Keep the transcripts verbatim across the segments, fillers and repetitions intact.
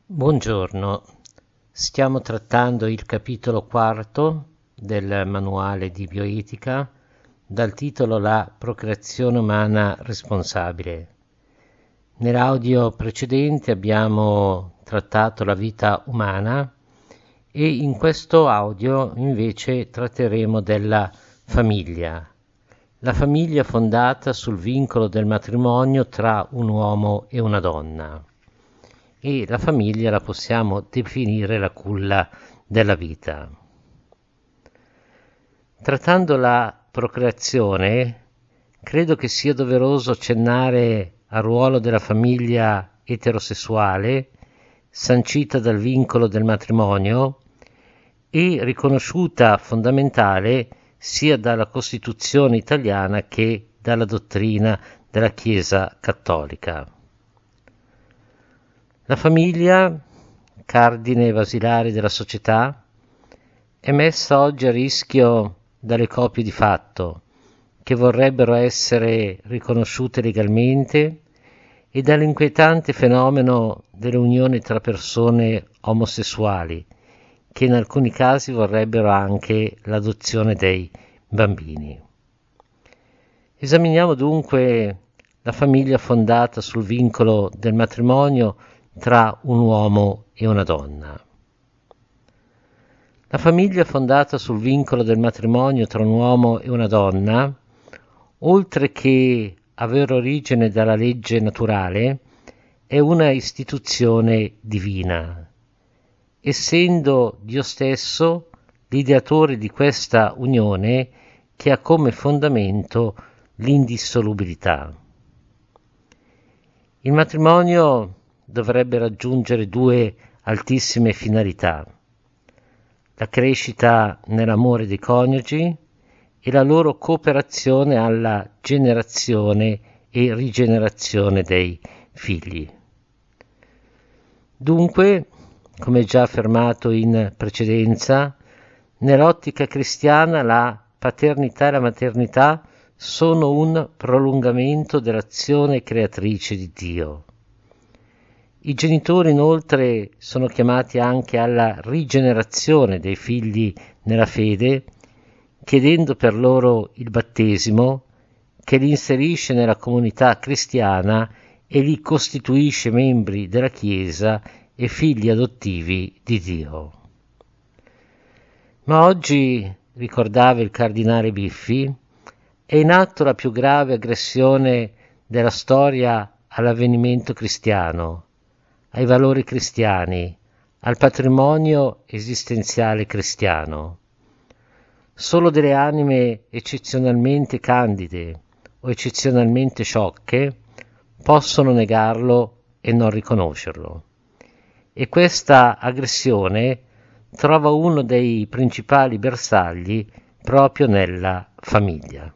Buongiorno, stiamo trattando il capitolo quarto del manuale di bioetica dal titolo La procreazione umana responsabile. Nell'audio precedente abbiamo trattato la vita umana e in questo audio invece tratteremo della famiglia. La famiglia fondata sul vincolo del matrimonio tra un uomo e una donna. E la famiglia la possiamo definire la culla della vita. Trattando la procreazione, credo che sia doveroso accennare al ruolo della famiglia eterosessuale, sancita dal vincolo del matrimonio e riconosciuta fondamentale sia dalla Costituzione italiana che dalla dottrina della Chiesa cattolica. La famiglia, cardine basilare della società, è messa oggi a rischio dalle coppie di fatto, che vorrebbero essere riconosciute legalmente, e dall'inquietante fenomeno delle unioni tra persone omosessuali, che in alcuni casi vorrebbero anche l'adozione dei bambini. Esaminiamo dunque la famiglia fondata sul vincolo del matrimonio tra un uomo e una donna. La famiglia fondata sul vincolo del matrimonio tra un uomo e una donna, oltre che avere origine dalla legge naturale, è una istituzione divina, essendo Dio stesso l'ideatore di questa unione che ha come fondamento l'indissolubilità. Il matrimonio dovrebbe raggiungere due altissime finalità: la crescita nell'amore dei coniugi e la loro cooperazione alla generazione e rigenerazione dei figli. Dunque, come già affermato in precedenza, nell'ottica cristiana la paternità e la maternità sono un prolungamento dell'azione creatrice di Dio. I genitori inoltre sono chiamati anche alla rigenerazione dei figli nella fede, chiedendo per loro il battesimo, che li inserisce nella comunità cristiana e li costituisce membri della Chiesa e figli adottivi di Dio. Ma oggi, ricordava il cardinale Biffi, è in atto la più grave aggressione della storia all'avvenimento cristiano, ai valori cristiani, al patrimonio esistenziale cristiano. Solo delle anime eccezionalmente candide o eccezionalmente sciocche possono negarlo e non riconoscerlo. E questa aggressione trova uno dei principali bersagli proprio nella famiglia.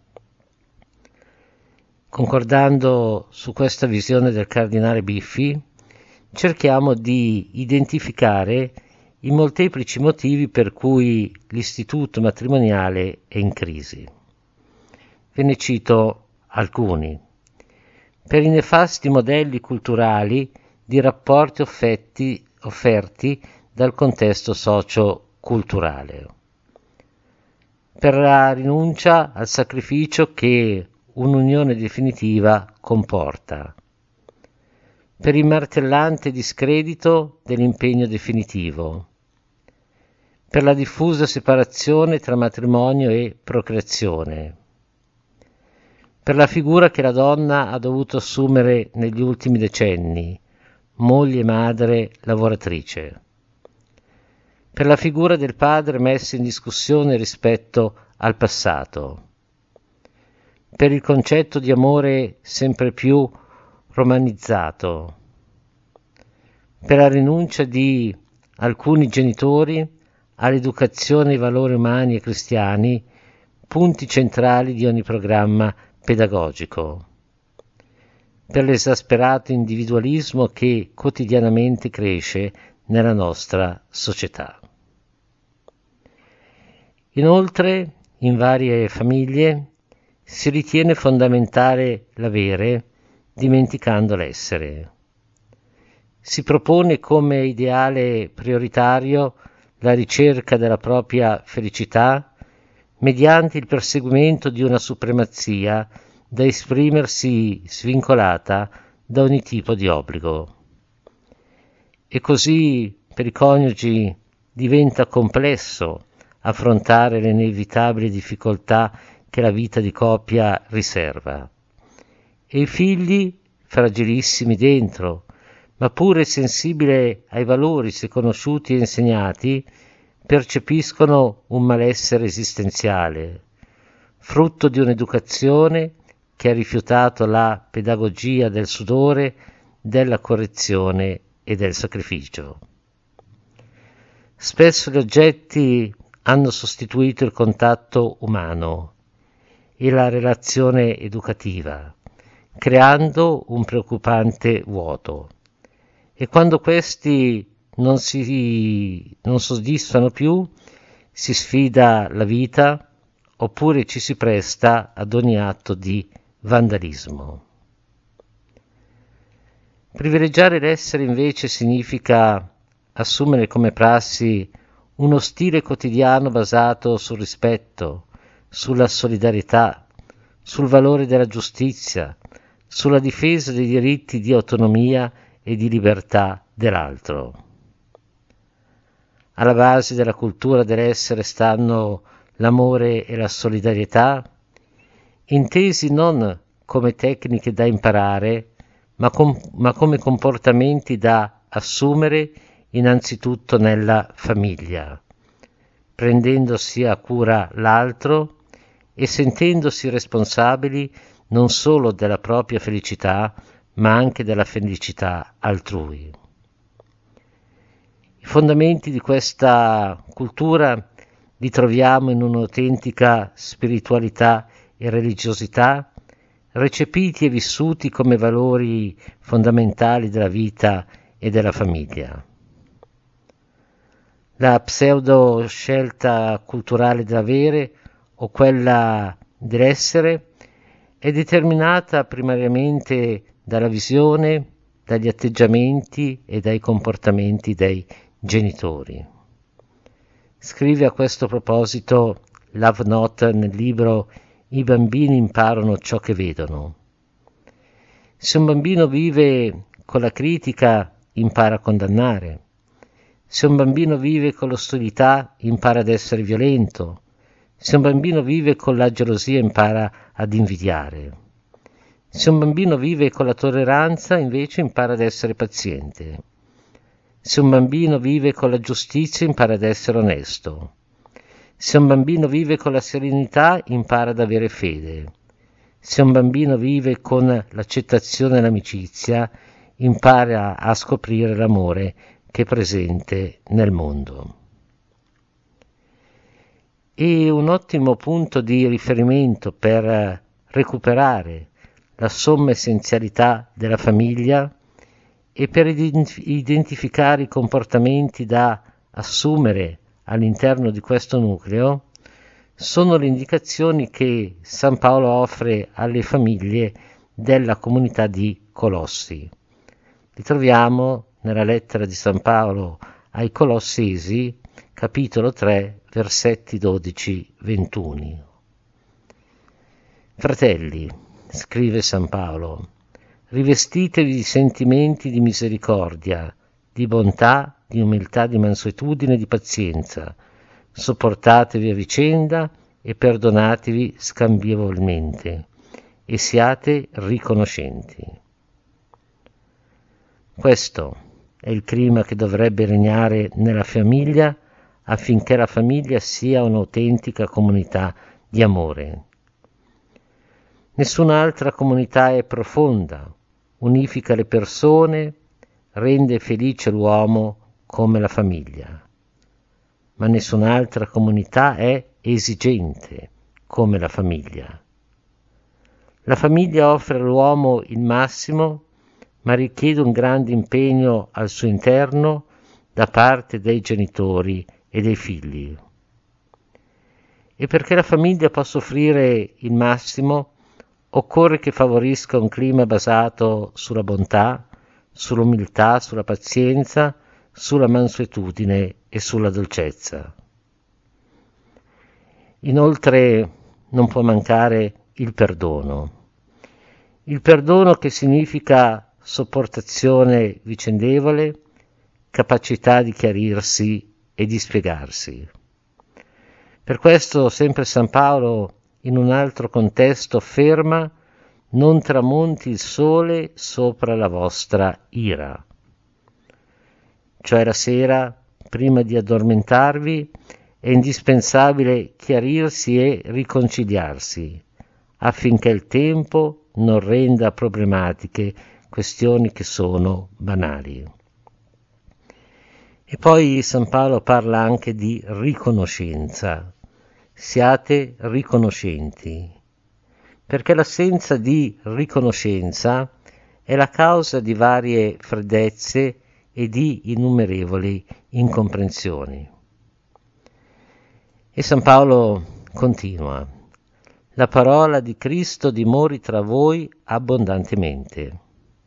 Concordando su questa visione del cardinale Biffi, cerchiamo di identificare i molteplici motivi per cui l'istituto matrimoniale è in crisi. Ve ne cito alcuni. Per i nefasti modelli culturali di rapporti offerti, offerti dal contesto socio-culturale. Per la rinuncia al sacrificio che un'unione definitiva comporta. Per il martellante discredito dell'impegno definitivo, per la diffusa separazione tra matrimonio e procreazione, per la figura che la donna ha dovuto assumere negli ultimi decenni, moglie, madre, lavoratrice, per la figura del padre messa in discussione rispetto al passato, per il concetto di amore sempre più romanizzato, per la rinuncia di alcuni genitori all'educazione ai valori umani e cristiani, punti centrali di ogni programma pedagogico, per l'esasperato individualismo che quotidianamente cresce nella nostra società. Inoltre, in varie famiglie si ritiene fondamentale l'avere, dimenticando l'essere. si propone come ideale prioritario la ricerca della propria felicità mediante il perseguimento di una supremazia da esprimersi svincolata da ogni tipo di obbligo. E così per i coniugi diventa complesso affrontare le inevitabili difficoltà che la vita di coppia riserva. E i figli, fragilissimi dentro, ma pure sensibili ai valori se conosciuti e insegnati, percepiscono un malessere esistenziale, frutto di un'educazione che ha rifiutato la pedagogia del sudore, della correzione e del sacrificio. Spesso gli oggetti hanno sostituito il contatto umano e la relazione educativa, creando un preoccupante vuoto. E quando questi non si non soddisfano più, si sfida la vita oppure ci si presta ad ogni atto di vandalismo. Privilegiare l'essere invece significa assumere come prassi uno stile quotidiano basato sul rispetto, sulla solidarietà, sul valore della giustizia, sulla difesa dei diritti di autonomia e di libertà dell'altro. Alla base della cultura dell'essere stanno l'amore e la solidarietà, intesi non come tecniche da imparare, ma, com- ma come comportamenti da assumere innanzitutto nella famiglia, prendendosi a cura l'altro e sentendosi responsabili non solo della propria felicità, ma anche della felicità altrui. I fondamenti di questa cultura li troviamo in un'autentica spiritualità e religiosità, recepiti e vissuti come valori fondamentali della vita e della famiglia. La pseudo scelta culturale dell'avere o quella dell'essere è determinata primariamente dalla visione, dagli atteggiamenti e dai comportamenti dei genitori. Scrive a questo proposito Love Note nel libro I bambini imparano ciò che vedono. Se un bambino vive con la critica, impara a condannare. Se un bambino vive con l'ostilità, impara ad essere violento. Se un bambino vive con la gelosia, impara ad invidiare. Se un bambino vive con la tolleranza, invece impara ad essere paziente. Se un bambino vive con la giustizia, impara ad essere onesto. Se un bambino vive con la serenità, impara ad avere fede. Se un bambino vive con l'accettazione e l'amicizia, impara a scoprire l'amore che è presente nel mondo. E un ottimo punto di riferimento per recuperare la somma essenzialità della famiglia e per identificare i comportamenti da assumere all'interno di questo nucleo sono le indicazioni che San Paolo offre alle famiglie della comunità di Colossi. Li troviamo nella lettera di San Paolo ai Colossesi, capitolo tre, versetti dodici ventuno. Fratelli, scrive San Paolo, rivestitevi di sentimenti di misericordia, di bontà, di umiltà, di mansuetudine, di pazienza. Sopportatevi a vicenda e perdonatevi scambievolmente e siate riconoscenti. Questo è il clima che dovrebbe regnare nella famiglia affinché la famiglia sia un'autentica comunità di amore. Nessun'altra comunità è profonda, unifica le persone, rende felice l'uomo come la famiglia. Ma nessun'altra comunità è esigente come la famiglia. La famiglia offre all'uomo il massimo, ma richiede un grande impegno al suo interno da parte dei genitori e dei figli. E perché la famiglia possa offrire il massimo, occorre che favorisca un clima basato sulla bontà, sull'umiltà, sulla pazienza, sulla mansuetudine e sulla dolcezza. Inoltre non può mancare il perdono. Il perdono che significa sopportazione vicendevole, capacità di chiarirsi e di spiegarsi. Per questo sempre San Paolo, in un altro contesto, afferma: non tramonti il sole sopra la vostra ira. Cioè la sera, prima di addormentarvi, è indispensabile chiarirsi e riconciliarsi, affinché il tempo non renda problematiche questioni che sono banali. E poi San Paolo parla anche di riconoscenza. Siate riconoscenti, perché l'assenza di riconoscenza è la causa di varie freddezze e di innumerevoli incomprensioni. E San Paolo continua: la parola di Cristo dimori tra voi abbondantemente.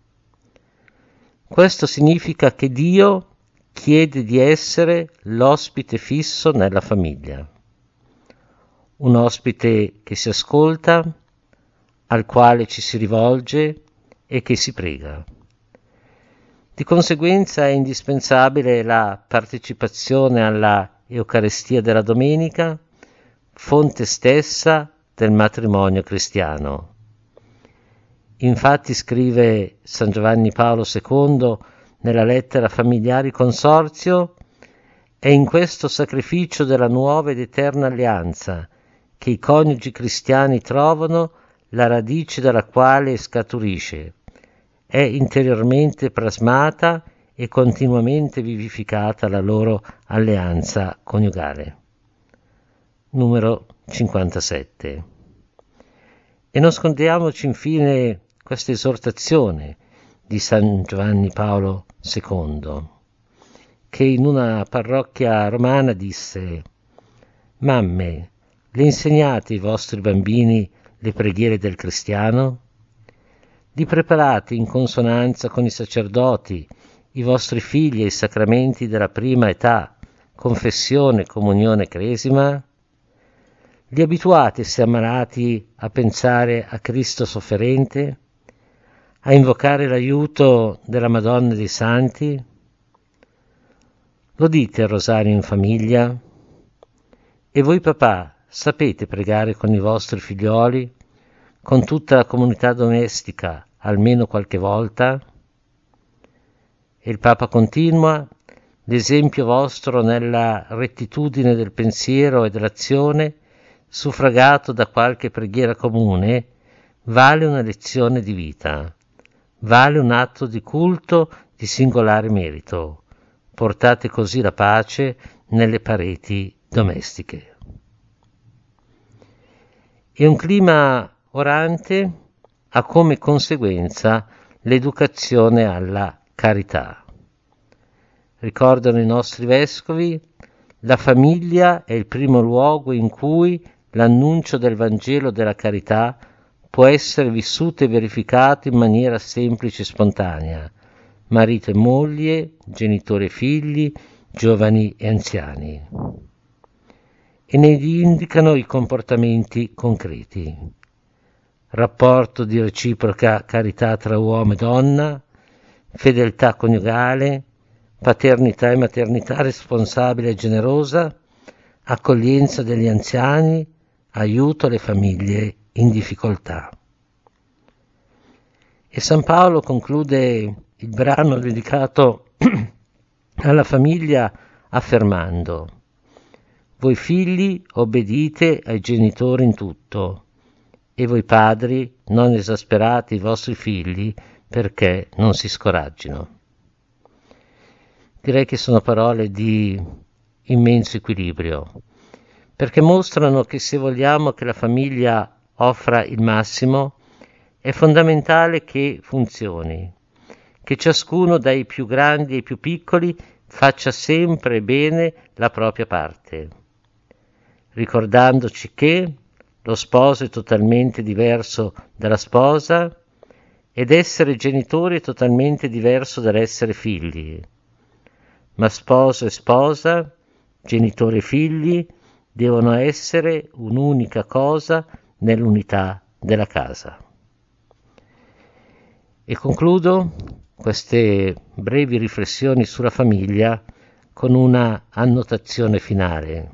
Questo significa che Dio chiede di essere l'ospite fisso nella famiglia, un ospite che si ascolta, al quale ci si rivolge e che si prega. Di conseguenza è indispensabile la partecipazione alla Eucaristia della domenica, fonte stessa del matrimonio cristiano. Infatti, scrive San Giovanni Paolo secondo nella lettera Familiari Consorzio, è in questo sacrificio della nuova ed eterna alleanza che i coniugi cristiani trovano la radice dalla quale scaturisce, è interiormente plasmata e continuamente vivificata la loro alleanza coniugale. Numero cinquantasette. E non scordiamoci infine questa esortazione di San Giovanni Paolo secondo, che in una parrocchia romana disse: mamme, le insegnate ai vostri bambini le preghiere del cristiano? Li preparate in consonanza con i sacerdoti i vostri figli ai sacramenti della prima età, confessione, comunione e cresima? Li abituate, se ammalati, a pensare a Cristo sofferente, a invocare l'aiuto della Madonna dei Santi? Lo dite il rosario in famiglia? E voi papà sapete pregare con i vostri figlioli, con tutta la comunità domestica, almeno qualche volta? E il Papa continua: l'esempio vostro nella rettitudine del pensiero e dell'azione, suffragato da qualche preghiera comune, vale una lezione di vita, vale un atto di culto di singolare merito. Portate così la pace nelle pareti domestiche. E un clima orante ha come conseguenza l'educazione alla carità. Ricordano i nostri vescovi: la famiglia è il primo luogo in cui l'annuncio del Vangelo della carità può essere vissuto e verificato in maniera semplice e spontanea, marito e moglie, genitori e figli, giovani e anziani. E ne indicano i comportamenti concreti: rapporto di reciproca carità tra uomo e donna, fedeltà coniugale, paternità e maternità responsabile e generosa, accoglienza degli anziani, aiuto alle famiglie in difficoltà. E San Paolo conclude il brano dedicato alla famiglia affermando: voi figli obbedite ai genitori in tutto, e voi padri non esasperate i vostri figli perché non si scoraggino. Direi che sono parole di immenso equilibrio, perché mostrano che se vogliamo che la famiglia offra il massimo, è fondamentale che funzioni, che ciascuno dai più grandi ai più piccoli faccia sempre bene la propria parte, ricordandoci che lo sposo è totalmente diverso dalla sposa ed essere genitori è totalmente diverso dall'essere figli, ma sposo e sposa, genitori e figli, devono essere un'unica cosa nell'unità della casa. E concludo queste brevi riflessioni sulla famiglia con una annotazione finale.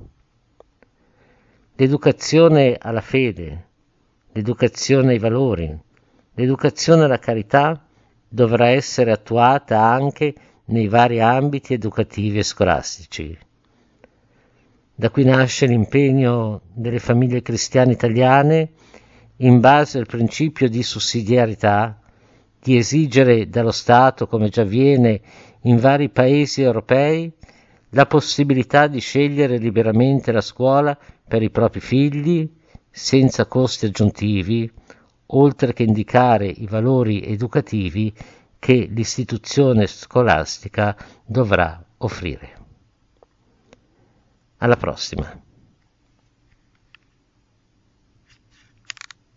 L'educazione alla fede, l'educazione ai valori, l'educazione alla carità dovrà essere attuata anche nei vari ambiti educativi e scolastici. Da qui nasce l'impegno delle famiglie cristiane italiane, in base al principio di sussidiarietà, di esigere dallo Stato, come già avviene in vari paesi europei, la possibilità di scegliere liberamente la scuola per i propri figli, senza costi aggiuntivi, oltre che indicare i valori educativi che l'istituzione scolastica dovrà offrire. Alla prossima!